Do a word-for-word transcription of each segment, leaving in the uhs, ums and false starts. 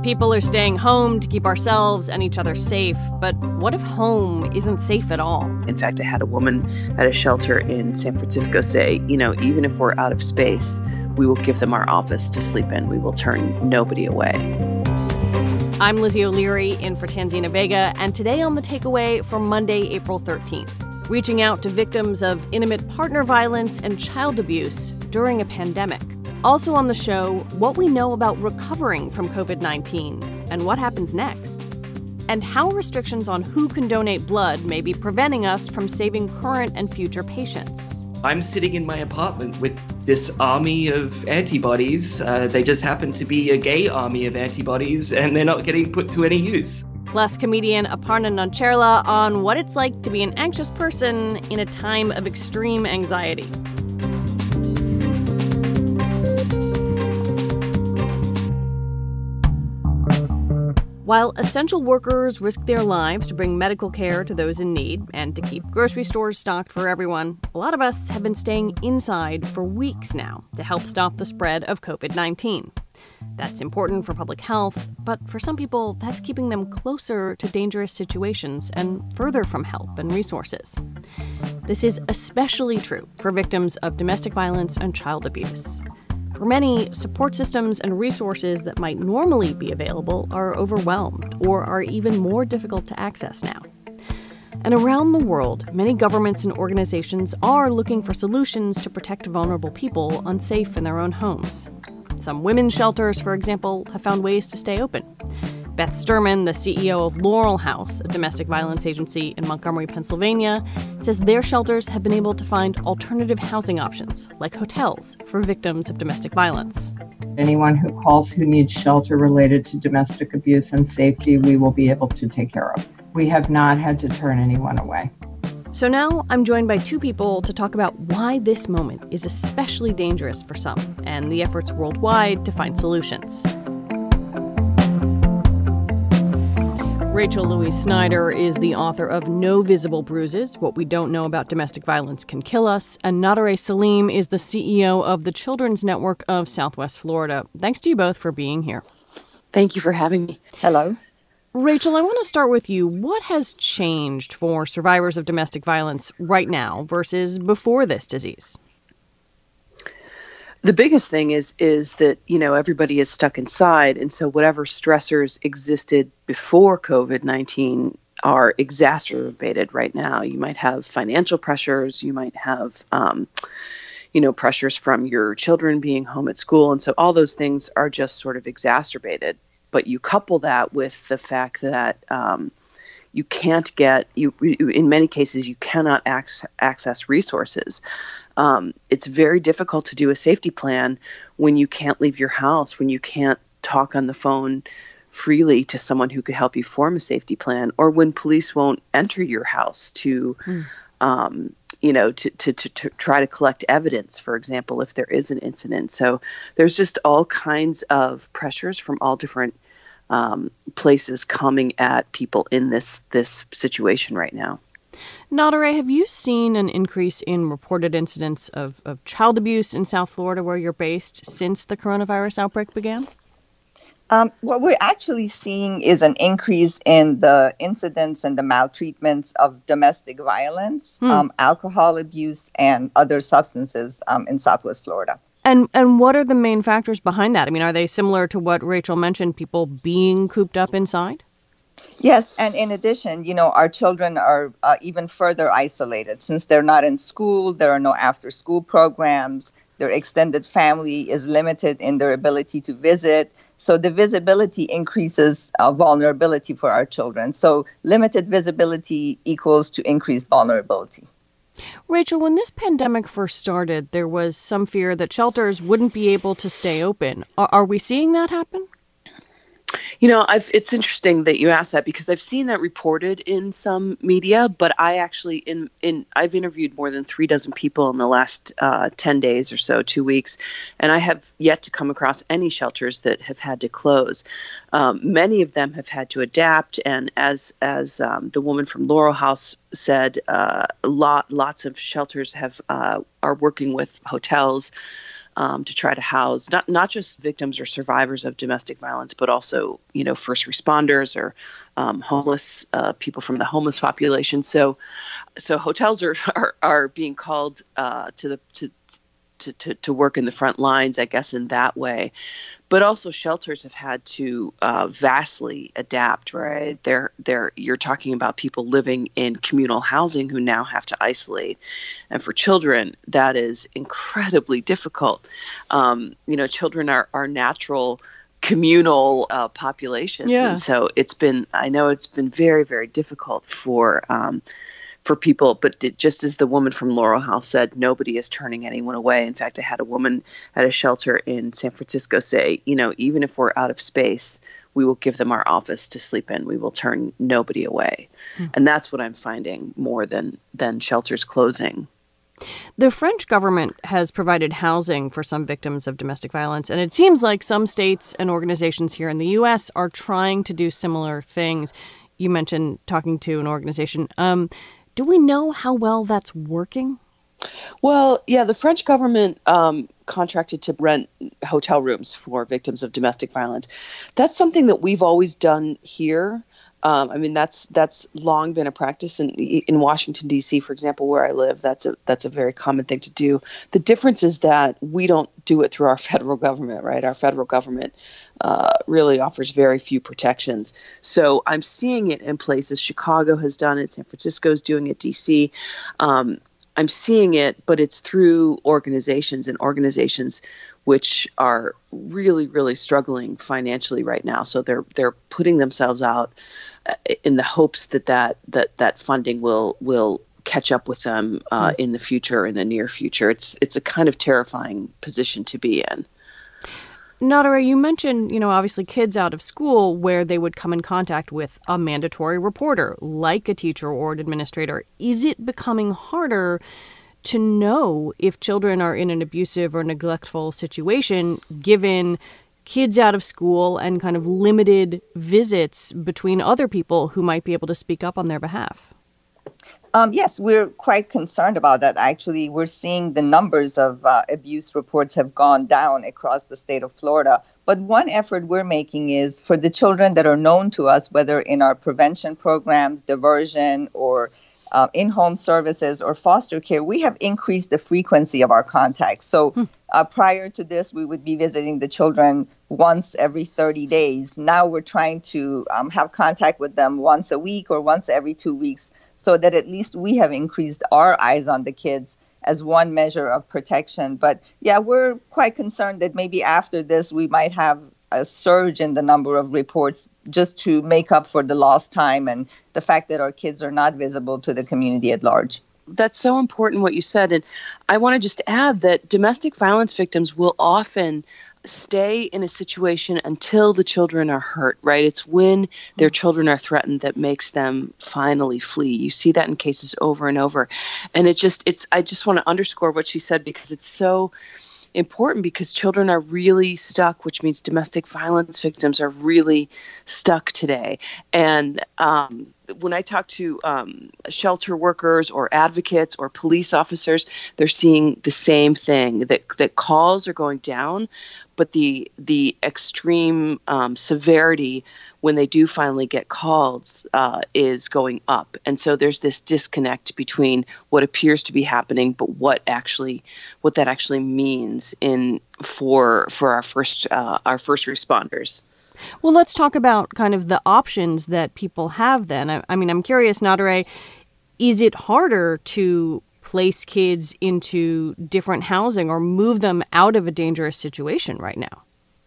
People are staying home to keep ourselves and each other safe. But what if home isn't safe at all? In fact, I had a woman at a shelter in San Francisco say, you know, even if we're out of space, we will give them our office to sleep in. We will turn nobody away. I'm Lizzie O'Leary in for Tanzina Vega, and today on The Takeaway for Monday, April thirteenth, reaching out to victims of intimate partner violence and child abuse during a pandemic. Also on the show, what we know about recovering from covid nineteen and what happens next, and how restrictions on who can donate blood may be preventing us from saving current and future patients. I'm sitting in my apartment with this army of antibodies. Uh, they just happen to be a gay army of antibodies, and they're not getting put to any use. Plus, comedian Aparna Nancherla on what it's like to be an anxious person in a time of extreme anxiety. While essential workers risk their lives to bring medical care to those in need and to keep grocery stores stocked for everyone, a lot of us have been staying inside for weeks now to help stop the spread of covid nineteen. That's important for public health, but for some people, that's keeping them closer to dangerous situations and further from help and resources. This is especially true for victims of domestic violence and child abuse. For many, support systems and resources that might normally be available are overwhelmed or are even more difficult to access now. And around the world, many governments and organizations are looking for solutions to protect vulnerable people unsafe in their own homes. Some women's shelters, for example, have found ways to stay open. Beth Sturman, the C E O of Laurel House, a domestic violence agency in Montgomery, Pennsylvania, says their shelters have been able to find alternative housing options, like hotels, for victims of domestic violence. Anyone who calls who needs shelter related to domestic abuse and safety, we will be able to take care of. We have not had to turn anyone away. So now I'm joined by two people to talk about why this moment is especially dangerous for some and the efforts worldwide to find solutions. Rachel Louise Snyder is the author of No Visible Bruises, What We Don't Know About Domestic Violence Can Kill Us, and Nadare Salim is the C E O of the Children's Network of Southwest Florida. Thanks to you both for being here. Thank you for having me. Hello. Rachel, I want to start with you. What has changed for survivors of domestic violence right now versus before this disease? The biggest thing is is that, you know, everybody is stuck inside. And so whatever stressors existed before covid nineteen are exacerbated right now. You might have financial pressures. You might have, um, you know, pressures from your children being home at school. And so all those things are just sort of exacerbated. But you couple that with the fact that um, you can't get, you in many cases, you cannot ac- access resources. Um, it's very difficult to do a safety plan when you can't leave your house, when you can't talk on the phone freely to someone who could help you form a safety plan, or when police won't enter your house to, mm. um, you know, to, to, to, to try to collect evidence, for example, if there is an incident. So there's just all kinds of pressures from all different um, places coming at people in this this situation right now. Nadare, have you seen an increase in reported incidents of, of child abuse in South Florida, where you're based, since the coronavirus outbreak began? Um, what we're actually seeing is an increase in the incidents and the maltreatments of domestic violence, hmm. um, alcohol abuse, and other substances um, in Southwest Florida. And and what are the main factors behind that? I mean, are they similar to what Rachel mentioned, people being cooped up inside? Yes, and in addition, you know, our children are uh, even further isolated. Since they're not in school, there are no after-school programs. Their extended family is limited in their ability to visit. So the visibility increases uh, vulnerability for our children. So limited visibility equals to increased vulnerability. Rachel, when this pandemic first started, there was some fear that shelters wouldn't be able to stay open. Are, are we seeing that happen? You know, I've, it's interesting that you asked that, because I've seen that reported in some media, but I actually, in, in I've interviewed more than three dozen people in the last uh, ten days or so, two weeks, and I have yet to come across any shelters that have had to close. Um, many of them have had to adapt, and as as um, the woman from Laurel House said, uh, lot lots of shelters have uh, are working with hotels. um, to try to house not not just victims or survivors of domestic violence, but also, you know, first responders or um, homeless uh, people from the homeless population. So, so hotels are are, are being called uh, to the to. To, to, to work in the front lines, I guess, in that way. But also shelters have had to uh, vastly adapt, right? They're, they're, you're talking about people living in communal housing who now have to isolate. And for children, that is incredibly difficult. Um, you know, children are, are natural communal uh, populations. Yeah. And so it's been, I know it's been very, very difficult for um, for people, but it, just as the woman from Laurel House said, nobody is turning anyone away. In fact, I had a woman at a shelter in San Francisco say, you know, even if we're out of space, we will give them our office to sleep in. We will turn nobody away. Hmm. And that's what I'm finding more than than shelters closing. The French government has provided housing for some victims of domestic violence, and it seems like some states and organizations here in the U S are trying to do similar things. You mentioned talking to an organization. Um, Do we know how well that's working? Well, yeah, the French government um, contracted to rent hotel rooms for victims of domestic violence. That's something that we've always done here. Um, I mean, that's that's long been a practice in in Washington, D C, for example, where I live. That's a that's a very common thing to do. The difference is that we don't do it through our federal government, right? Our federal government uh, really offers very few protections. So I'm seeing it in places. Chicago has done it. San Francisco is doing it. D C. Um, I'm seeing it, but it's through organizations and organizations which are really, really struggling financially right now. So they're they're putting themselves out in the hopes that that that, that funding will will catch up with them uh, in the future, in the near future. It's it's a kind of terrifying position to be in. Nadare, you mentioned, you know, obviously kids out of school where they would come in contact with a mandatory reporter, like a teacher or an administrator. Is it becoming harder to know if children are in an abusive or neglectful situation, given kids out of school and kind of limited visits between other people who might be able to speak up on their behalf? Um, yes, we're quite concerned about that. Actually, we're seeing the numbers of uh, abuse reports have gone down across the state of Florida. But one effort we're making is for the children that are known to us, whether in our prevention programs, diversion, or uh, in-home services or foster care, we have increased the frequency of our contacts. So hmm. uh, prior to this, we would be visiting the children once every thirty days. Now we're trying to um, have contact with them once a week or once every two weeks. So that at least we have increased our eyes on the kids as one measure of protection. But yeah, we're quite concerned that maybe after this, we might have a surge in the number of reports just to make up for the lost time and the fact that our kids are not visible to the community at large. That's so important what you said. And I want to just add that domestic violence victims will often stay in a situation until the children are hurt, right? It's when their children are threatened that makes them finally flee. You see that in cases over and over. And it just, it's, I just want to underscore what she said because it's so important because children are really stuck, which means domestic violence victims are really stuck today. And um, when I talk to um, shelter workers or advocates or police officers, they're seeing the same thing, that that calls are going down, but the the extreme um, severity when they do finally get called uh, is going up. And so there's this disconnect between what appears to be happening, but what actually what that actually means in for for our first uh, our first responders. Well, let's talk about kind of the options that people have then. I, I mean, I'm curious, Nadare, is it harder to place kids into different housing or move them out of a dangerous situation right now?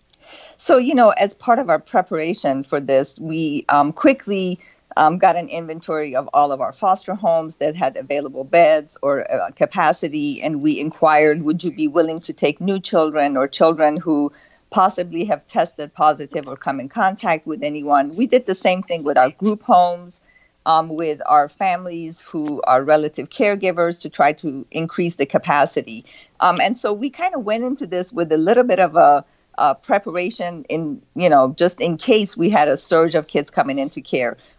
So, you know, as part of our preparation for this, we um, quickly um, got an inventory of all of our foster homes that had available beds or uh, capacity, and we inquired, would you be willing to take new children or children who possibly have tested positive or come in contact with anyone? We did the same thing with our group homes, um, with our families who are relative caregivers to try to increase the capacity. Um, and so we kind of went into this with a little bit of a, a preparation in, you know, just in case we had a surge of kids coming into care.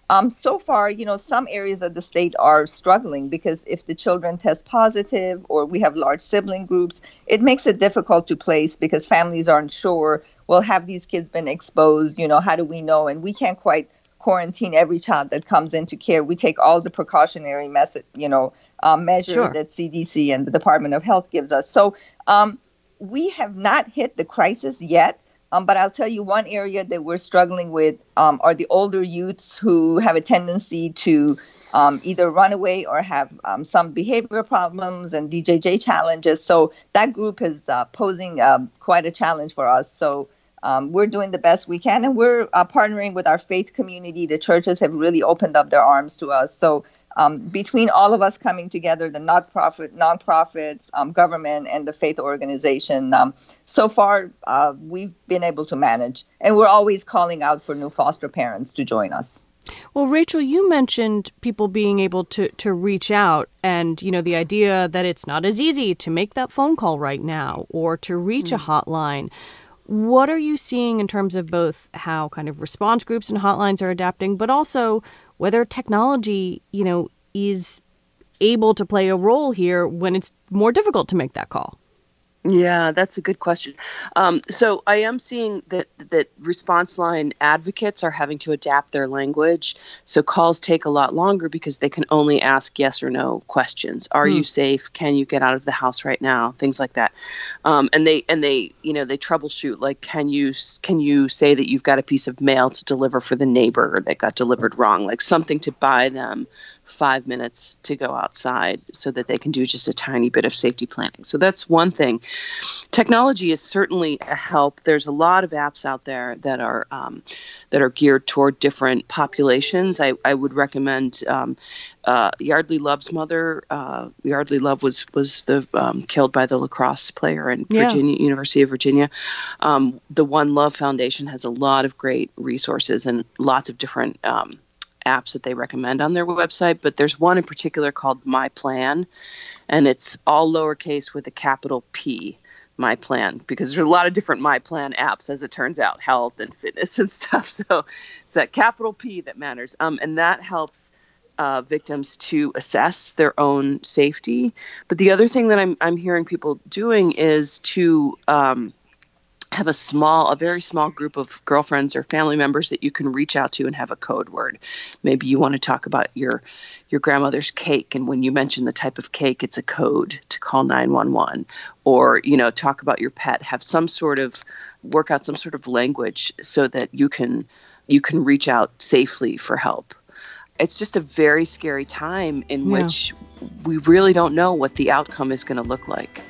Um, so far, you know, some areas of the state are struggling because if the children test positive or we have large sibling groups, it makes it difficult to place because families aren't sure, well, have these kids been exposed? You know, how do we know? And we can't quite quarantine every child that comes into care. We take all the precautionary message, you know, um, measures Sure. that C D C and the Department of Health gives us. So um, we have not hit the crisis yet. Um, but I'll tell you one area that we're struggling with um, are the older youths who have a tendency to um, either run away or have um, some behavioral problems and D J J challenges. So that group is uh, posing uh, quite a challenge for us. So um, we're doing the best we can, and we're uh, partnering with our faith community. The churches have really opened up their arms to us. So Um, between all of us coming together, the not-profit, nonprofits, um, government, and the faith organization, um, so far uh, we've been able to manage. And we're always calling out for new foster parents to join us. Well, Rachel, you mentioned people being able to, to reach out and, you know, the idea that it's not as easy to make that phone call right now or to reach mm. a hotline. What are you seeing in terms of both how kind of response groups and hotlines are adapting, but also whether technology, you know, is able to play a role here when it's more difficult to make that call? Yeah, that's a good question. Um, so I am seeing that that response line advocates are having to adapt their language. So calls take a lot longer because they can only ask yes or no questions. Are hmm. you safe? Can you get out of the house right now? Things like that. Um, and they and they you know they troubleshoot like can you can you say that you've got a piece of mail to deliver for the neighbor that got delivered wrong, like something to buy them five minutes to go outside so that they can do just a tiny bit of safety planning. So that's one thing. Technology is certainly a help. There's a lot of apps out there that are um, that are geared toward different populations. I, I would recommend um, uh, Yardley Love's mother. Uh, Yardley Love was was the um, killed by the lacrosse player in Virginia, yeah. University of Virginia. Um, the One Love Foundation has a lot of great resources and lots of different um, apps that they recommend on their website, but there's one in particular called My Plan, and it's all lowercase with a capital P, My Plan, because there's a lot of different My Plan apps, as it turns out, health and fitness and stuff. So it's that capital P that matters, um, and that helps uh, victims to assess their own safety. But the other thing that I'm I'm hearing people doing is to um, have a small, a very small group of girlfriends or family members that you can reach out to and have a code word. Maybe you want to talk about your your grandmother's cake, and when you mention the type of cake, it's a code to call nine one one. Or, you know, talk about your pet. Have some sort of, work out some sort of language so that you can you can reach out safely for help. It's just a very scary time in yeah. which we really don't know what the outcome is going to look like.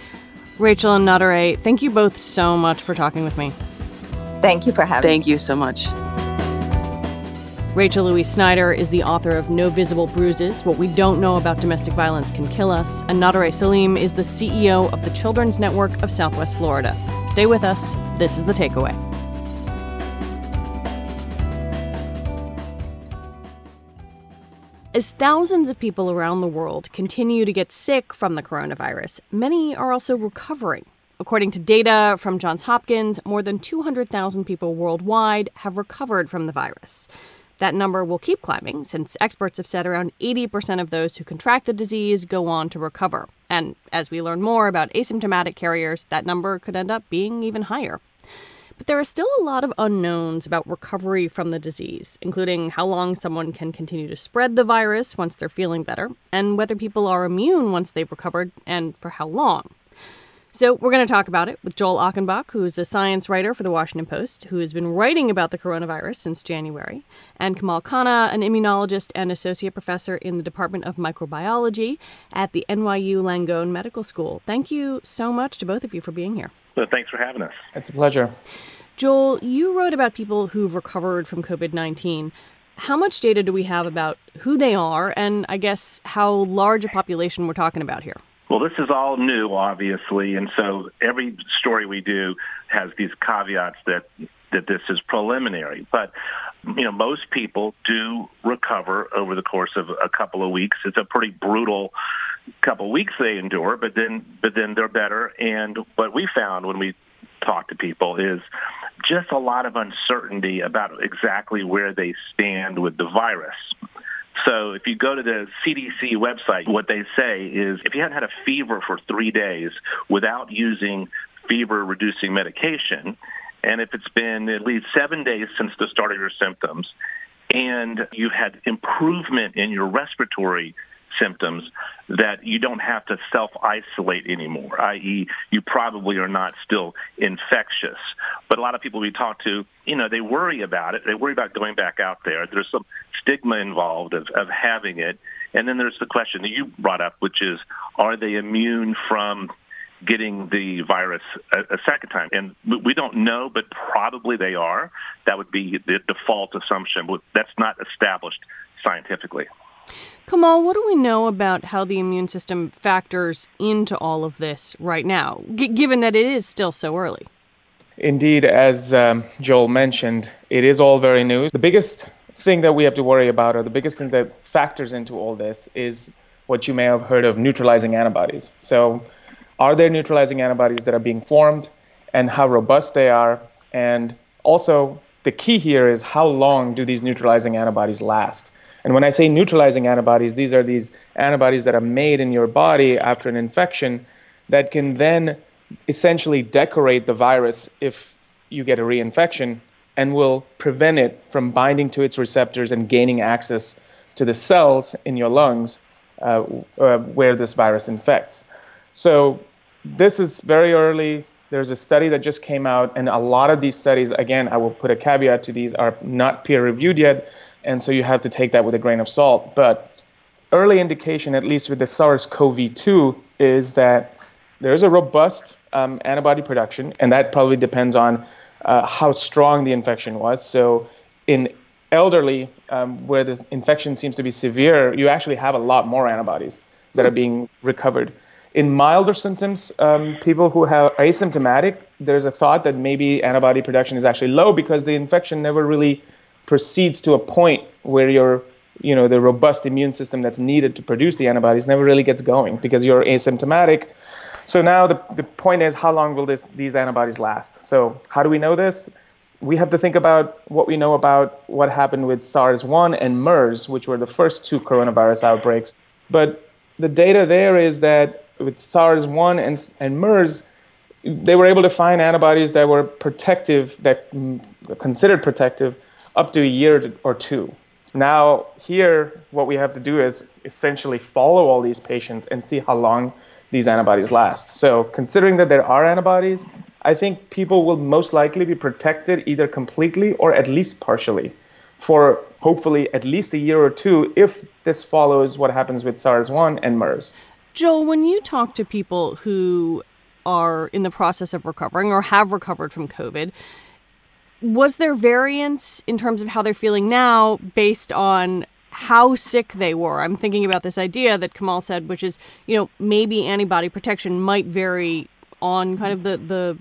Rachel and Nadare, thank you both so much for talking with me. Thank you for having Thank me. you so much. Rachel Louise Snyder is the author of No Visible Bruises, What We Don't Know About Domestic Violence Can Kill Us, and Nadare Salim is the C E O of the Children's Network of Southwest Florida. Stay with us. This is The Takeaway. As thousands of people around the world continue to get sick from the coronavirus, many are also recovering. According to data from Johns Hopkins, more than two hundred thousand people worldwide have recovered from the virus. That number will keep climbing since experts have said around eighty percent of those who contract the disease go on to recover. And as we learn more about asymptomatic carriers, that number could end up being even higher. But there are still a lot of unknowns about recovery from the disease, including how long someone can continue to spread the virus once they're feeling better, and whether people are immune once they've recovered, and for how long. So we're going to talk about it with Joel Achenbach, who is a science writer for The Washington Post, who has been writing about the coronavirus since January, and Kamal Khanna, an immunologist and associate professor in the Department of Microbiology at the N Y U Langone Medical School. Thank you so much to both of you for being here. Well, thanks for having us. It's a pleasure. Joel, you wrote about people who've recovered from covid nineteen. How much data do we have about who they are, and I guess how large a population we're talking about here? Well, this is all new, obviously, and so every story we do has these caveats that that this is preliminary. But, you know, most people do recover over the course of a couple of weeks. It's a pretty brutal couple of weeks they endure, but then but then they're better. And what we found when we talk to people is just a lot of uncertainty about exactly where they stand with the virus. So if you go to the C D C website, what they say is if you hadn't had a fever for three days without using fever-reducing medication, and if it's been at least seven days since the start of your symptoms, and you had improvement in your respiratory symptoms, that you don't have to self-isolate anymore, that is you probably are not still infectious. But a lot of people we talk to, you know, they worry about it. They worry about going back out there. There's some stigma involved of, of having it. And then there's the question that you brought up, which is, are they immune from getting the virus a, a second time? And we don't know, but probably they are. That would be the default assumption. But that's not established scientifically. Kamal, what do we know about how the immune system factors into all of this right now, g- given that it is still so early? Indeed, as um, Joel mentioned, it is all very new. The biggest thing that we have to worry about, or the biggest thing that factors into all this, is what you may have heard of neutralizing antibodies. So are there neutralizing antibodies that are being formed, and how robust they are? And also, the key here is how long do these neutralizing antibodies last? And when I say neutralizing antibodies, these are these antibodies that are made in your body after an infection that can then essentially decorate the virus if you get a reinfection, and will prevent it from binding to its receptors and gaining access to the cells in your lungs uh, uh, where this virus infects. So this is very early. There's a study that just came out, and a lot of these studies, again, I will put a caveat to these, are not peer-reviewed yet, and so you have to take that with a grain of salt. But early indication, at least with the SARS-C o V two, is that there's a robust um, antibody production, and that probably depends on uh, how strong the infection was. So in elderly, um, where the infection seems to be severe, you actually have a lot more antibodies that are being recovered. In milder symptoms, um, people who have asymptomatic, there's a thought that maybe antibody production is actually low because the infection never really proceeds to a point where your, you know, the robust immune system that's needed to produce the antibodies never really gets going because you're asymptomatic. So now the, the point is, how long will this these antibodies last? So how do we know this? We have to think about what we know about what happened with SARS one and MERS, which were the first two coronavirus outbreaks. But the data there is that with SARS one and, and MERS, they were able to find antibodies that were protective, that mm, considered protective, up to a year or two. Now, here, what we have to do is essentially follow all these patients and see how long these antibodies last. So considering that there are antibodies, I think people will most likely be protected either completely or at least partially for hopefully at least a year or two if this follows what happens with SARS one and MERS. Joel, when you talk to people who are in the process of recovering or have recovered from COVID, was there variance in terms of how they're feeling now based on how sick they were? I'm thinking about this idea that Kamal said, which is, you know, maybe antibody protection might vary on kind of the, the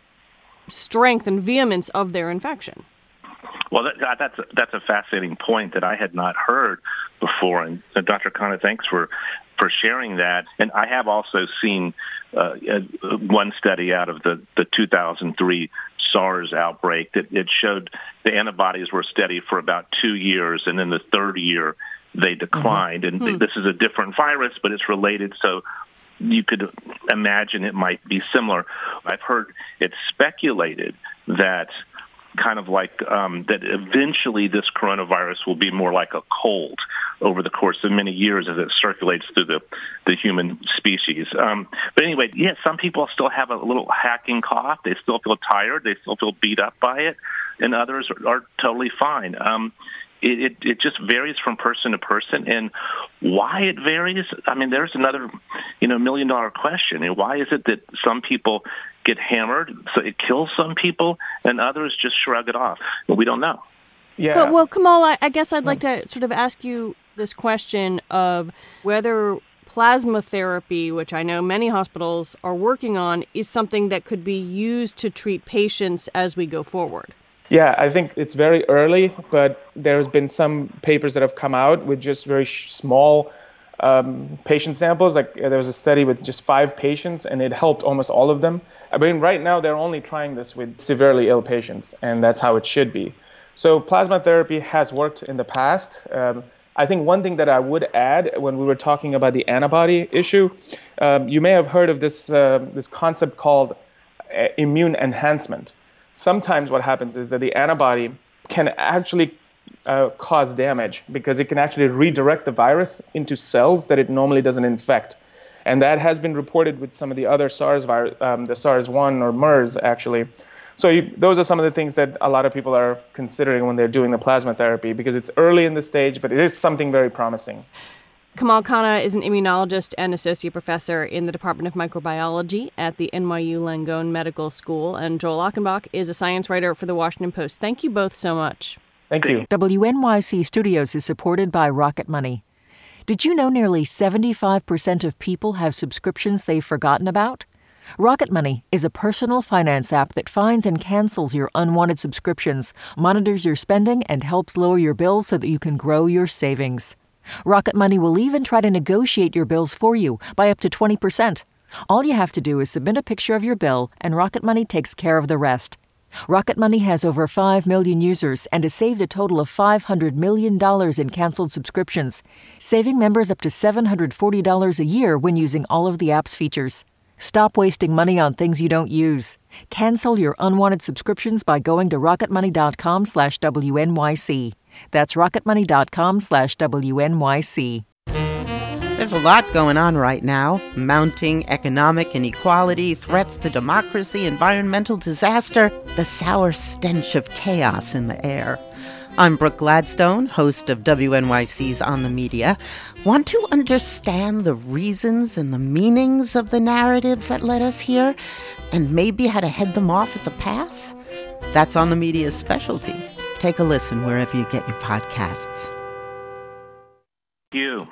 strength and vehemence of their infection. Well, that, that's, a, that's a fascinating point that I had not heard before. And uh, Doctor Khanna, thanks for, for sharing that. And I have also seen uh, one study out of the, the two thousand three SARS outbreak that it showed the antibodies were steady for about two years, and then the third year they declined. Mm-hmm. And hmm. this is a different virus, but it's related, so you could imagine it might be similar. I've heard it speculated that kind of like um, that eventually this coronavirus will be more like a cold over the course of many years as it circulates through the, the human species. Um, but anyway, yeah, some people still have a little hacking cough. They still feel tired. They still feel beat up by it. And others are, are totally fine. Um, it, it, it just varies from person to person. And why it varies, I mean, there's another, you know, million dollar question. And why is it that some people get hammered, so it kills some people, and others just shrug it off? Well, we don't know. Yeah. Well, well Kamal, I, I guess I'd like to sort of ask you this question of whether plasma therapy, which I know many hospitals are working on, is something that could be used to treat patients as we go forward. Yeah, I think it's very early, but there's been some papers that have come out with just very sh- small um, patient samples. Like there was a study with just five patients, and it helped almost all of them. I mean, right now they're only trying this with severely ill patients, and that's how it should be. So plasma therapy has worked in the past. Um, I think one thing that I would add when we were talking about the antibody issue, um, you may have heard of this uh, this concept called uh, immune enhancement. Sometimes what happens is that the antibody can actually uh, cause damage because it can actually redirect the virus into cells that it normally doesn't infect. And that has been reported with some of the other SARS virus, um, the SARS one or MERS actually. So you, those are some of the things that a lot of people are considering when they're doing the plasma therapy because it's early in the stage, but it is something very promising. Kamal Khanna is an immunologist and associate professor in the Department of Microbiology at the N Y U Langone Medical School. And Joel Achenbach is a science writer for The Washington Post. Thank you both so much. Thank you. W N Y C Studios is supported by Rocket Money. Did you know nearly seventy-five percent of people have subscriptions they've forgotten about? Rocket Money is a personal finance app that finds and cancels your unwanted subscriptions, monitors your spending, and helps lower your bills so that you can grow your savings. Rocket Money will even try to negotiate your bills for you by up to twenty percent. All you have to do is submit a picture of your bill, and Rocket Money takes care of the rest. Rocket Money has over five million users and has saved a total of five hundred million dollars in canceled subscriptions, saving members up to seven hundred forty dollars a year when using all of the app's features. Stop wasting money on things you don't use. Cancel your unwanted subscriptions by going to rocketmoney.com slash WNYC. That's rocketmoney.com slash WNYC. There's a lot going on right now. Mounting economic inequality, threats to democracy, environmental disaster, the sour stench of chaos in the air. I'm Brooke Gladstone, host of W N Y C's On the Media. Want to understand the reasons and the meanings of the narratives that led us here, and maybe how to head them off at the pass? That's On the Media's specialty. Take a listen wherever you get your podcasts. You.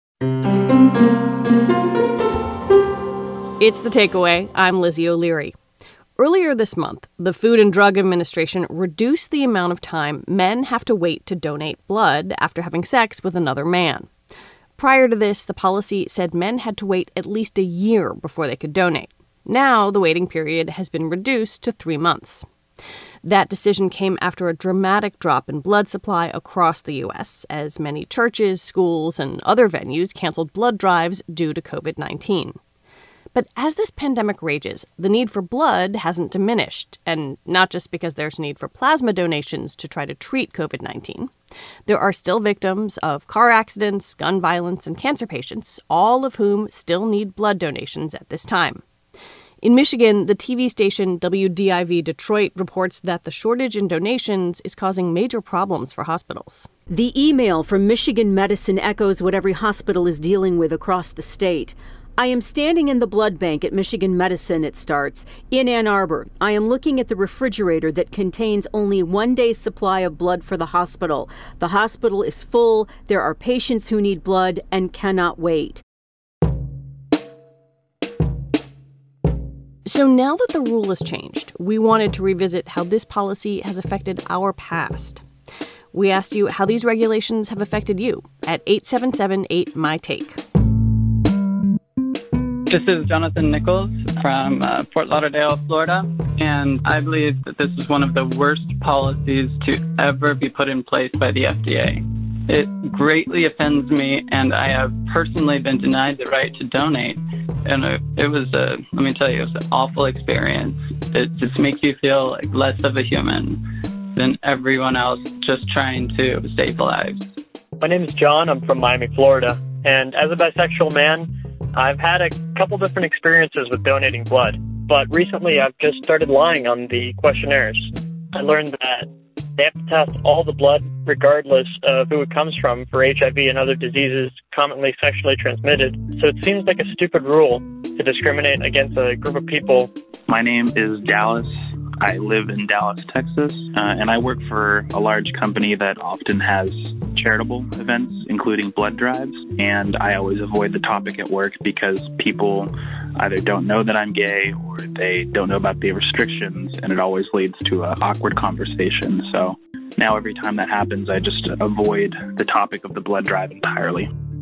It's The Takeaway. I'm Lizzie O'Leary. Earlier this month, the Food and Drug Administration reduced the amount of time men have to wait to donate blood after having sex with another man. Prior to this, the policy said men had to wait at least a year before they could donate. Now, the waiting period has been reduced to three months. That decision came after a dramatic drop in blood supply across the U S, as many churches, schools, and other venues canceled blood drives due to covid nineteen. But as this pandemic rages, the need for blood hasn't diminished, and not just because there's a need for plasma donations to try to treat covid nineteen. There are still victims of car accidents, gun violence, and cancer patients, all of whom still need blood donations at this time. In Michigan, the T V station W D I V Detroit reports that the shortage in donations is causing major problems for hospitals. The email from Michigan Medicine echoes what every hospital is dealing with across the state. I am standing in the blood bank at Michigan Medicine, it starts, in Ann Arbor. I am looking at the refrigerator that contains only one day's supply of blood for the hospital. The hospital is full. There are patients who need blood and cannot wait. So now that the rule has changed, we wanted to revisit how this policy has affected our past. We asked you how these regulations have affected you at eight seven seven eight, M Y Take. This is Jonathan Nichols from uh, Fort Lauderdale, Florida, and I believe that this is one of the worst policies to ever be put in place by the F D A. It greatly offends me, and I have personally been denied the right to donate. And it, it was a, let me tell you, it was an awful experience. It just makes you feel like less of a human than everyone else just trying to save lives. My name is John. I'm from Miami, Florida. And as a bisexual man, I've had a couple different experiences with donating blood. But recently, I've just started lying on the questionnaires. I learned that they have to test all the blood, regardless of who it comes from, for H I V and other diseases commonly sexually transmitted. So it seems like a stupid rule to discriminate against a group of people. My name is Dallas. I live in Dallas, Texas, uh, and I work for a large company that often has charitable events, including blood drives. And I always avoid the topic at work because people either don't know that I'm gay or they don't know about the restrictions, and it always leads to an awkward conversation. So now every time that happens, I just avoid the topic of the blood drive entirely.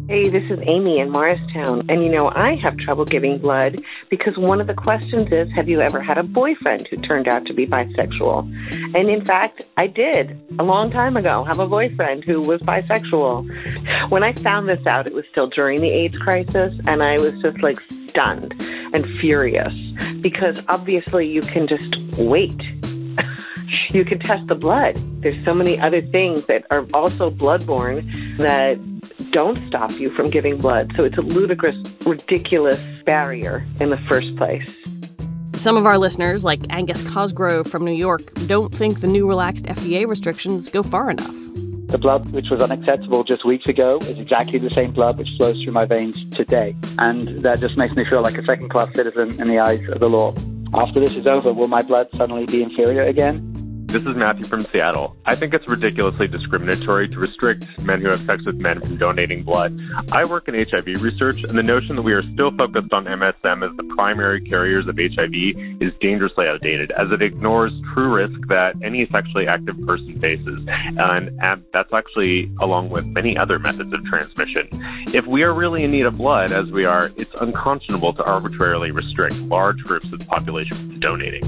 Hey, this is Amy in Morristown. And, you know, I have trouble giving blood because one of the questions is, have you ever had a boyfriend who turned out to be bisexual? And, in fact, I did a long time ago have a boyfriend who was bisexual. When I found this out, it was still during the AIDS crisis, and I was just, like, stunned and furious because, obviously, you can just wait. You can test the blood. There's so many other things that are also bloodborne that don't stop you from giving blood. So it's a ludicrous, ridiculous barrier in the first place. Some of our listeners, like Angus Cosgrove from New York, don't think the new relaxed F D A restrictions go far enough. The blood which was unacceptable just weeks ago is exactly the same blood which flows through my veins today. And that just makes me feel like a second-class citizen in the eyes of the law. After this is over, will my blood suddenly be inferior again? This is Matthew from Seattle. I think it's ridiculously discriminatory to restrict men who have sex with men from donating blood. I work in H I V research, and the notion that we are still focused on M S M as the primary carriers of H I V is dangerously outdated, as it ignores true risk that any sexually active person faces. And, and that's actually along with many other methods of transmission. If we are really in need of blood, as we are, it's unconscionable to arbitrarily restrict large groups of the population from donating.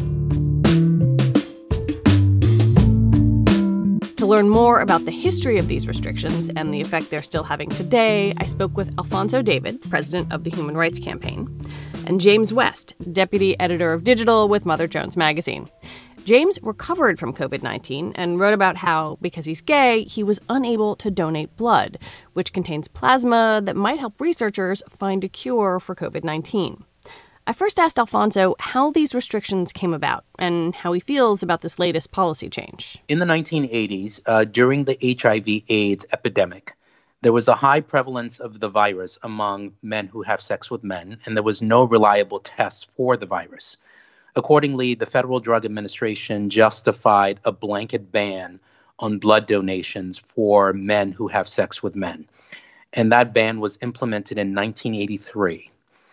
To learn more about the history of these restrictions and the effect they're still having today, I spoke with Alfonso David, president of the Human Rights Campaign, and James West, deputy editor of digital with Mother Jones Magazine. James recovered from covid nineteen and wrote about how, because he's gay, he was unable to donate blood, which contains plasma that might help researchers find a cure for covid nineteen. I first asked Alfonso how these restrictions came about and how he feels about this latest policy change. In the nineteen eighties, uh, during the H I V AIDS epidemic, there was a high prevalence of the virus among men who have sex with men, and there was no reliable test for the virus. Accordingly, the Federal Drug Administration justified a blanket ban on blood donations for men who have sex with men. And that ban was implemented in nineteen eighty-three.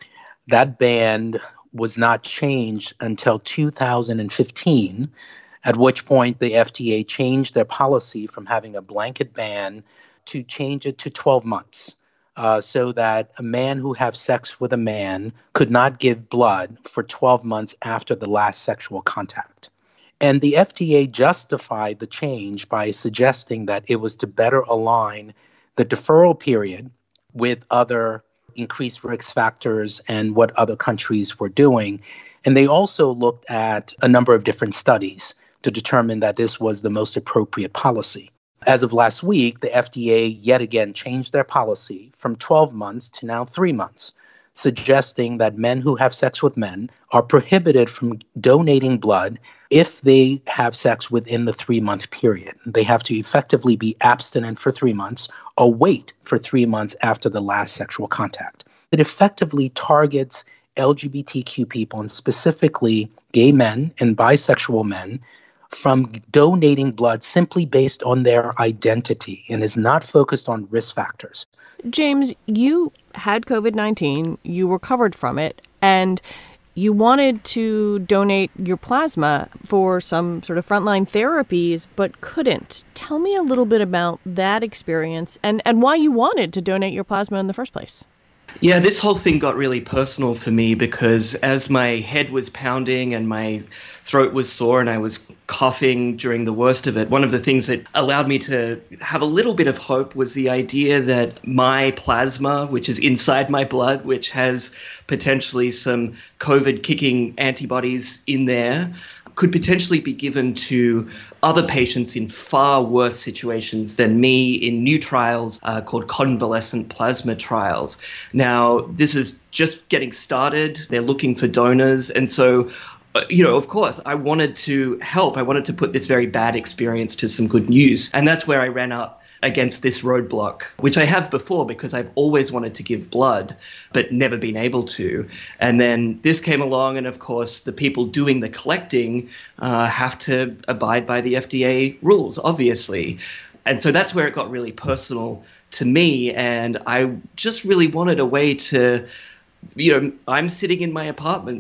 That ban was not changed until two thousand fifteen, at which point the F D A changed their policy from having a blanket ban to change it to twelve months, uh, so that a man who has sex with a man could not give blood for twelve months after the last sexual contact. And the F D A justified the change by suggesting that it was to better align the deferral period with other increased risk factors and what other countries were doing. And they also looked at a number of different studies to determine that this was the most appropriate policy. As of last week, the F D A yet again changed their policy from twelve months to now three months, suggesting that men who have sex with men are prohibited from donating blood if they have sex within the three-month period. They have to effectively be abstinent for three months or wait for three months after the last sexual contact. It effectively targets L G B T Q people, and specifically gay men and bisexual men, from donating blood simply based on their identity, and is not focused on risk factors. James, you had covid nineteen, you recovered from it, and you wanted to donate your plasma for some sort of frontline therapies, but couldn't. Tell me a little bit about that experience and, and why you wanted to donate your plasma in the first place. Yeah, this whole thing got really personal for me because as my head was pounding and my throat was sore and I was coughing during the worst of it, one of the things that allowed me to have a little bit of hope was the idea that my plasma, which is inside my blood, which has potentially some COVID-kicking antibodies in there, could potentially be given to other patients in far worse situations than me in new trials uh, called convalescent plasma trials. Now, this is just getting started. They're looking for donors. And so, uh, you know, of course, I wanted to help. I wanted to put this very bad experience to some good news. And that's where I ran up against this roadblock, which I have before because I've always wanted to give blood, but never been able to. And then this came along, and of course, the people doing the collecting uh, have to abide by the F D A rules, obviously. And so that's where it got really personal to me, and I just really wanted a way to, you know, I'm sitting in my apartment with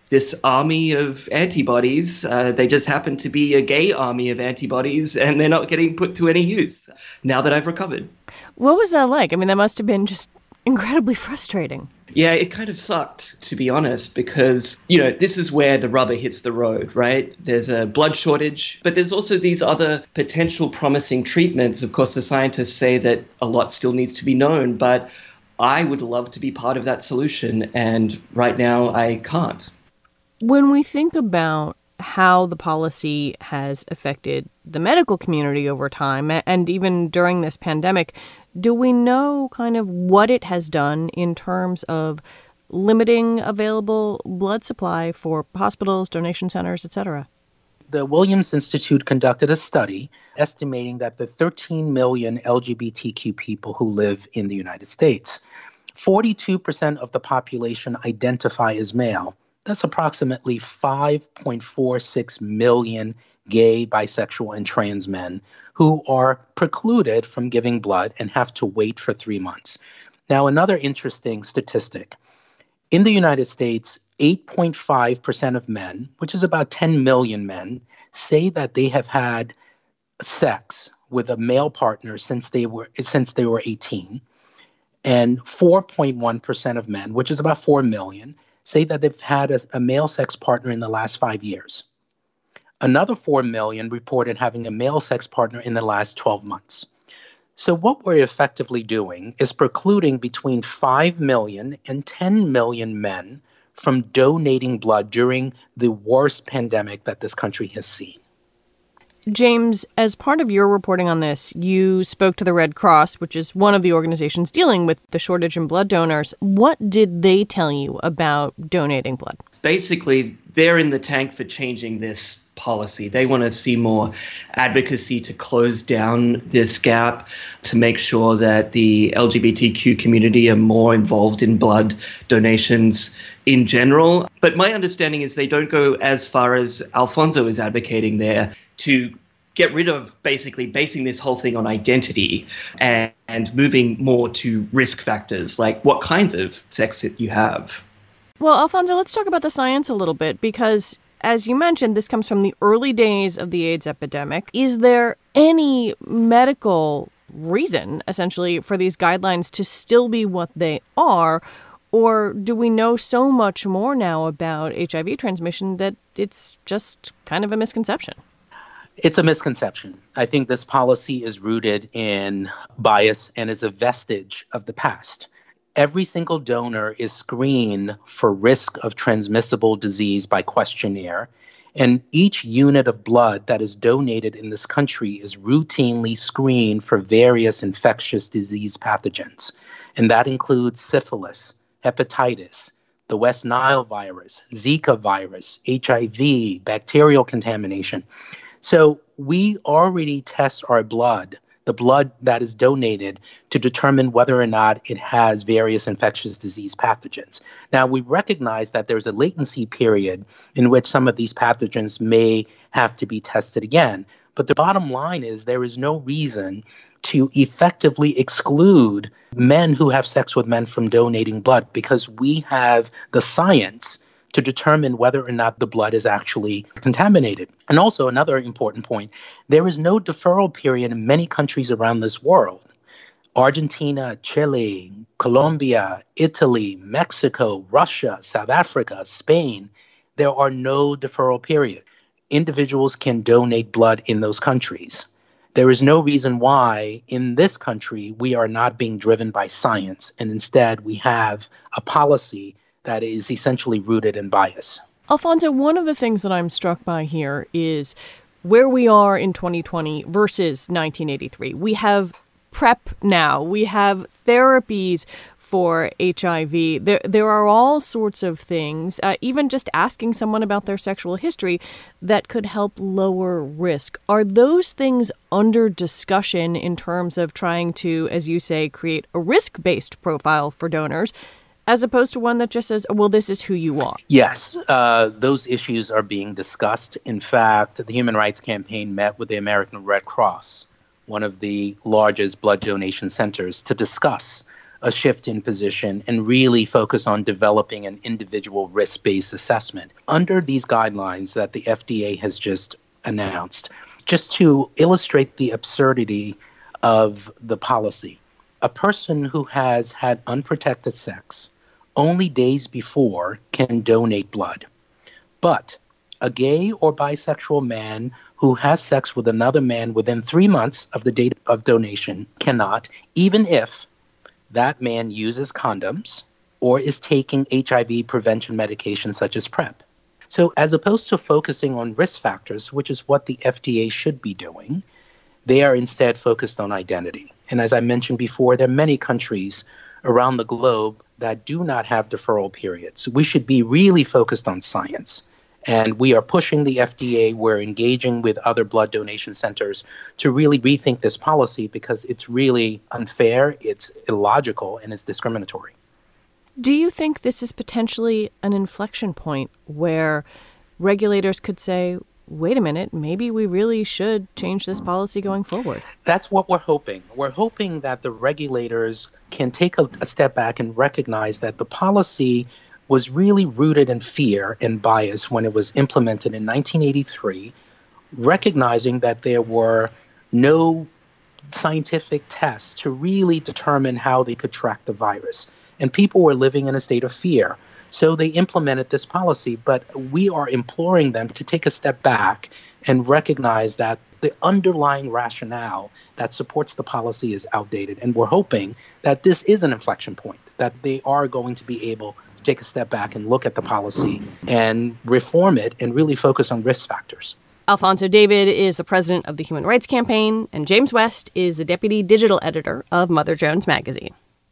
this army of antibodies. Uh, they just happen to be a gay army of antibodies, and they're not getting put to any use now that I've recovered. What was that like? I mean, that must have been just incredibly frustrating. Yeah, it kind of sucked, to be honest, because, you know, this is where the rubber hits the road, right? There's a blood shortage, but there's also these other potential promising treatments. Of course, the scientists say that a lot still needs to be known, but I would love to be part of that solution, and right now I can't. When we think about how the policy has affected the medical community over time, and even during this pandemic, do we know kind of what it has done in terms of limiting available blood supply for hospitals, donation centers, et cetera? The Williams Institute conducted a study estimating that the thirteen million L G B T Q people who live in the United States, forty-two percent of the population identify as male. That's approximately five point four six million gay, bisexual, and trans men who are precluded from giving blood and have to wait for three months. Now, another interesting statistic. In the United States, eight point five percent of men, which is about ten million men, say that they have had sex with a male partner since they were since they were eighteen. And four point one percent of men, which is about four million, say that they've had a, a male sex partner in the last five years. Another four million reported having a male sex partner in the last twelve months. So what we're effectively doing is precluding between five million and ten million men from donating blood during the worst pandemic that this country has seen. James, as part of your reporting on this, you spoke to the Red Cross, which is one of the organizations dealing with the shortage in blood donors. What did they tell you about donating blood? Basically, they're in the tank for changing this policy. They want to see more advocacy to close down this gap, to make sure that the L G B T Q community are more involved in blood donations in general. But my understanding is they don't go as far as Alfonso is advocating there, to get rid of basically basing this whole thing on identity and, and moving more to risk factors, like what kinds of sex that you have. Well, Alfonso, let's talk about the science a little bit, because as you mentioned, this comes from the early days of the AIDS epidemic. Is there any medical reason, essentially, for these guidelines to still be what they are? Or do we know so much more now about H I V transmission that it's just kind of a misconception? It's a misconception. I think this policy is rooted in bias and is a vestige of the past. Every single donor is screened for risk of transmissible disease by questionnaire, and each unit of blood that is donated in this country is routinely screened for various infectious disease pathogens. And that includes syphilis, hepatitis, the West Nile virus, Zika virus, H I V, bacterial contamination. So we already test our blood, the blood that is donated, to determine whether or not it has various infectious disease pathogens. Now, we recognize that there's a latency period in which some of these pathogens may have to be tested again. But the bottom line is there is no reason to effectively exclude men who have sex with men from donating blood, because we have the science to determine whether or not the blood is actually contaminated. And also another important point, there is no deferral period in many countries around this world. Argentina, Chile, Colombia, Italy, Mexico, Russia, South Africa, Spain, there are no deferral period. Individuals can donate blood in those countries. There is no reason why in this country we are not being driven by science, and instead we have a policy that is essentially rooted in bias. Alfonso, one of the things that I'm struck by here is where we are in twenty twenty versus nineteen eighty-three. We have PrEP now. We have therapies for H I V. There, there are all sorts of things, uh, even just asking someone about their sexual history, that could help lower risk. Are those things under discussion in terms of trying to, as you say, create a risk-based profile for donors, as opposed to one that just says, oh, well, this is who you are? Yes, uh, those issues are being discussed. In fact, the Human Rights Campaign met with the American Red Cross, one of the largest blood donation centers, to discuss a shift in position and really focus on developing an individual risk-based assessment under these guidelines that the F D A has just announced. Just to illustrate the absurdity of the policy, a person who has had unprotected sex only days before can donate blood. But a gay or bisexual man who has sex with another man within three months of the date of donation cannot, even if that man uses condoms or is taking H I V prevention medication such as PrEP. So as opposed to focusing on risk factors, which is what the F D A should be doing, they are instead focused on identity. And as I mentioned before, there are many countries around the globe that do not have deferral periods. We should be really focused on science. And we are pushing the F D A. We're engaging with other blood donation centers to really rethink this policy because it's really unfair, it's illogical, and it's discriminatory. Do you think this is potentially an inflection point where regulators could say, wait a minute, maybe we really should change this policy going forward? That's what we're hoping. We're hoping that the regulators can take a, a step back and recognize that the policy was really rooted in fear and bias when it was implemented in nineteen eighty-three, recognizing that there were no scientific tests to really determine how they could track the virus. And people were living in a state of fear. So they implemented this policy, but we are imploring them to take a step back and recognize that the underlying rationale that supports the policy is outdated. And we're hoping that this is an inflection point, that they are going to be able to take a step back and look at the policy and reform it and really focus on risk factors. Alfonso David is the president of the Human Rights Campaign, and James West is the deputy digital editor of Mother Jones Magazine.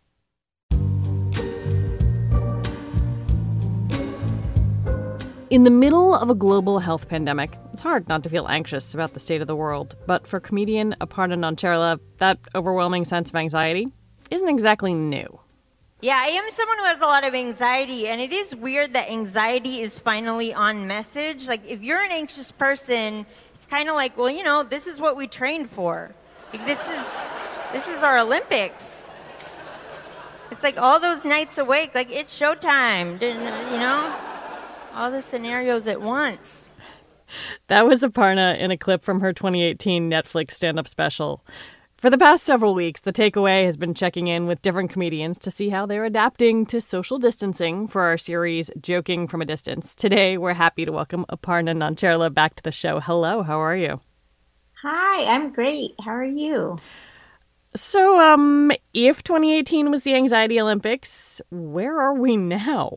In the middle of a global health pandemic, it's hard not to feel anxious about the state of the world. But for comedian Aparna Nancherla, that overwhelming sense of anxiety isn't exactly new. Yeah, I am someone who has a lot of anxiety, and it is weird that anxiety is finally on message. Like, if you're an anxious person, it's kind of like, well, you know, this is what we trained for. Like, this is this is our Olympics. It's like all those nights awake, like, it's showtime, you know? All the scenarios at once. That was Aparna in a clip from her twenty eighteen Netflix stand-up special. For the past several weeks, The Takeaway has been checking in with different comedians to see how they're adapting to social distancing for our series, Joking from a Distance. Today, we're happy to welcome Aparna Nancherla back to the show. Hello, how are you? Hi, I'm great. How are you? So, um, if twenty eighteen was the Anxiety Olympics, where are we now?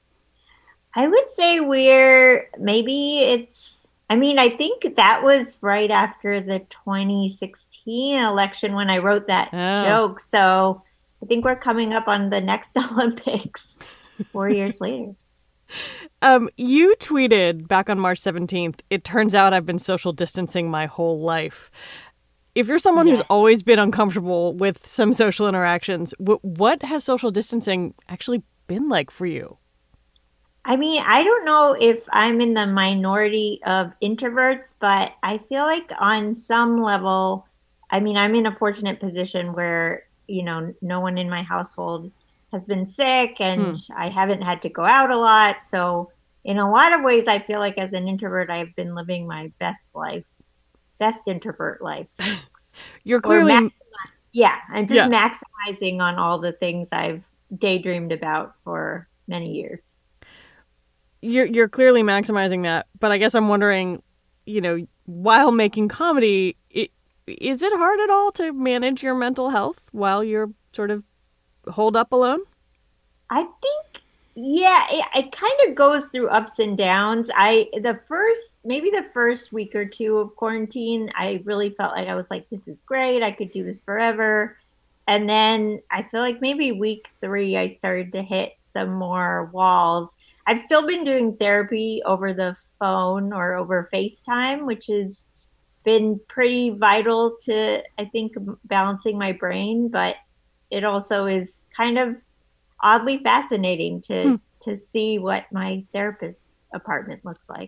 I would say we're, maybe it's, I mean, I think that was right after the twenty sixteen election when I wrote that oh. joke. So I think we're coming up on the next Olympics four years later. Um, you tweeted back on March seventeenth, it turns out I've been social distancing my whole life. If you're someone yes. who's always been uncomfortable with some social interactions, w- what has social distancing actually been like for you? I mean, I don't know if I'm in the minority of introverts, but I feel like on some level, I mean, I'm in a fortunate position where, you know, no one in my household has been sick and hmm. I haven't had to go out a lot. So in a lot of ways, I feel like as an introvert, I've been living my best life, best introvert life. You're clearly... Maximi- yeah, I'm just yeah. maximizing on all the things I've daydreamed about for many years. You're you're clearly maximizing that, but I guess I'm wondering, you know, while making comedy, it, is it hard at all to manage your mental health while you're sort of holed up alone? I think, yeah, it, it kind of goes through ups and downs. I the first, maybe the first week or two of quarantine, I really felt like I was like, this is great. I could do this forever. And then I feel like maybe week three, I started to hit some more walls. I've still been doing therapy over the phone or over FaceTime, which has been pretty vital to, I think, balancing my brain. But it also is kind of oddly fascinating to hmm. to see what my therapist's apartment looks like.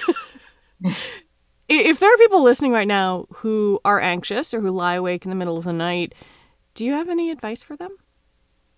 If there are people listening right now who are anxious or who lie awake in the middle of the night, do you have any advice for them?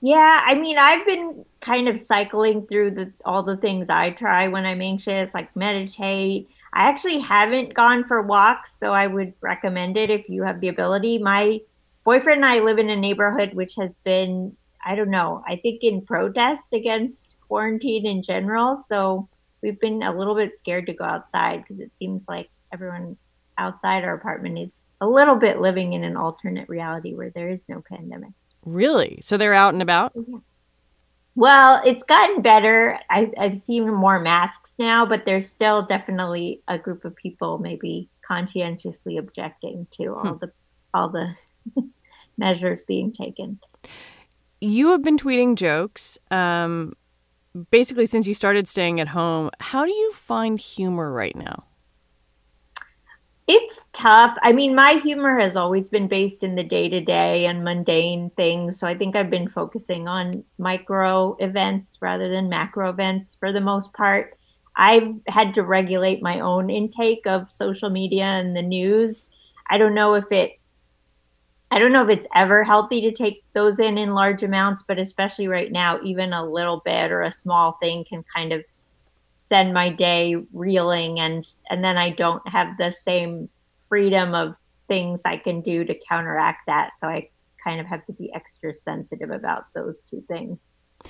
Yeah, I mean, I've been kind of cycling through the all the things I try when I'm anxious, like meditate. I actually haven't gone for walks, though I would recommend it if you have the ability. My boyfriend and I live in a neighborhood which has been, I don't know, I think in protest against quarantine in general. So we've been a little bit scared to go outside because it seems like everyone outside our apartment is a little bit living in an alternate reality where there is no pandemic. Really? So they're out and about? Yeah. Well, it's gotten better. I, I've seen more masks now, but there's still definitely a group of people maybe conscientiously objecting to all hmm. the all the measures being taken. You have been tweeting jokes um, basically since you started staying at home. How do you find humor right now? It's tough. I mean, my humor has always been based in the day-to-day and mundane things. So I think I've been focusing on micro events rather than macro events for the most part. I've had to regulate my own intake of social media and the news. I don't know if it, I don't know if it's ever healthy to take those in in large amounts, but especially right now, even a little bit or a small thing can kind of send my day reeling, and and then I don't have the same freedom of things I can do to counteract that. So I kind of have to be extra sensitive about those two things.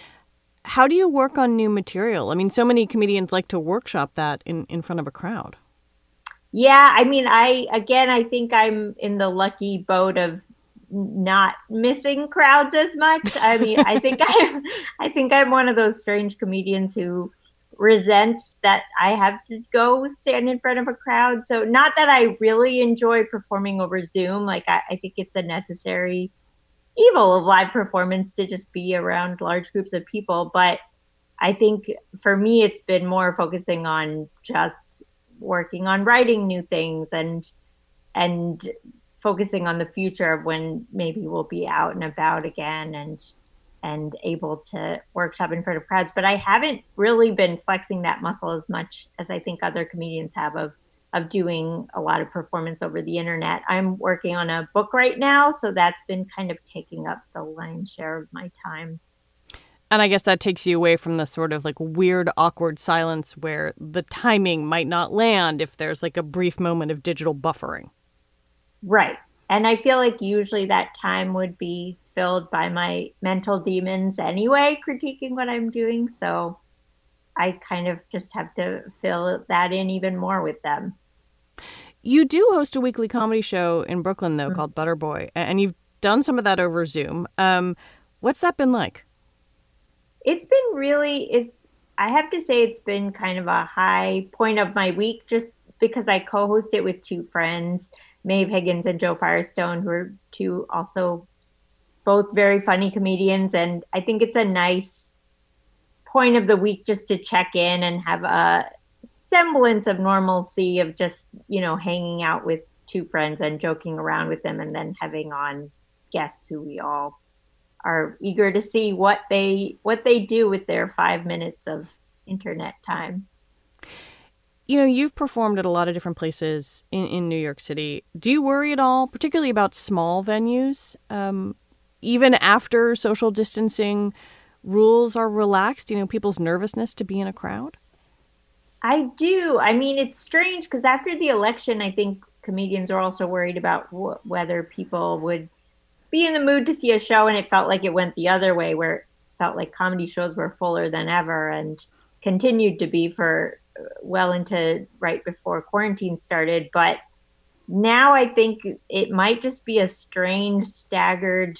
How do you work on new material? I mean, so many comedians like to workshop that in, in front of a crowd. Yeah, I mean, I again, I think I'm in the lucky boat of not missing crowds as much. I mean, I think I I think I'm one of those strange comedians who resents that I have to go stand in front of a crowd. So not that I really enjoy performing over Zoom. Like I, I think it's a necessary evil of live performance to just be around large groups of people. But I think for me, it's been more focusing on just working on writing new things and and focusing on the future of when maybe we'll be out and about again and and able to workshop in front of crowds. But I haven't really been flexing that muscle as much as I think other comedians have of of doing a lot of performance over the internet. I'm working on a book right now, so that's been kind of taking up the lion's share of my time. And I guess that takes you away from the sort of like weird, awkward silence where the timing might not land if there's like a brief moment of digital buffering. Right. And I feel like usually that time would be filled by my mental demons anyway, critiquing what I'm doing. So I kind of just have to fill that in even more with them. You do host a weekly comedy show in Brooklyn, though, mm-hmm. called Butterboy, and you've done some of that over Zoom. Um, what's that been like? It's been really, it's, I have to say it's been kind of a high point of my week just because I co-host it with two friends, Maeve Higgins and Joe Firestone, who are two also both very funny comedians. And I think it's a nice point of the week just to check in and have a semblance of normalcy of just, you know, hanging out with two friends and joking around with them and then having on guests who we all are eager to see what they what they do with their five minutes of internet time. You know, you've performed at a lot of different places in, in New York City. Do you worry at all, particularly about small venues, um, even after social distancing rules are relaxed, you know, people's nervousness to be in a crowd? I do. I mean, it's strange because after the election, I think comedians are also worried about wh- whether people would be in the mood to see a show. And it felt like it went the other way, where it felt like comedy shows were fuller than ever and continued to be for well into right before quarantine started. But now I think it might just be a strange, staggered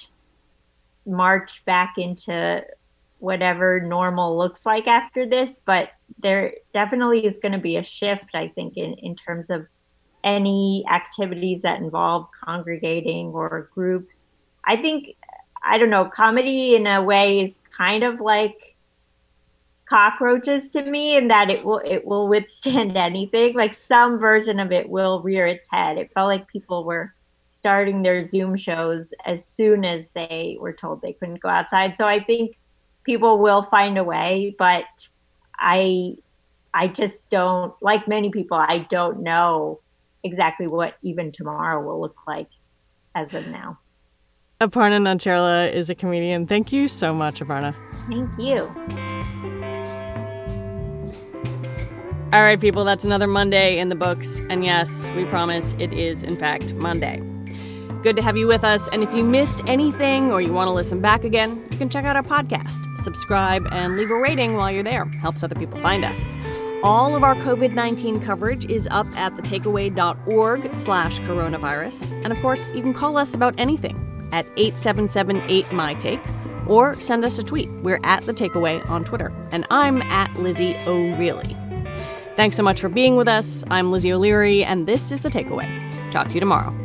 march back into whatever normal looks like after this. But there definitely is going to be a shift, I think, in, in terms of any activities that involve congregating or groups. I think, I don't know, comedy in a way is kind of like cockroaches to me in that it will it will withstand anything. Like some version of it will rear its head. It felt like people were starting their Zoom shows as soon as they were told they couldn't go outside. So I think people will find a way, but I I just don't, like many people, I don't know exactly what even tomorrow will look like as of now. Aparna Nancherla is a comedian. Thank you so much, Aparna. Thank you. All right, people, that's another Monday in the books. And yes, we promise it is, in fact, Monday. Good to have you with us. And if you missed anything or you want to listen back again, you can check out our podcast, subscribe, and leave a rating while you're there. Helps other people find us. All of our covid nineteen coverage is up at thetakeaway.org slash coronavirus. And of course, you can call us about anything at eight seven seven eight M Y Take or send us a tweet. We're at The Takeaway on Twitter. And I'm at Lizzie O'Reilly. Thanks so much for being with us. I'm Lizzie O'Leary, and this is The Takeaway. Talk to you tomorrow.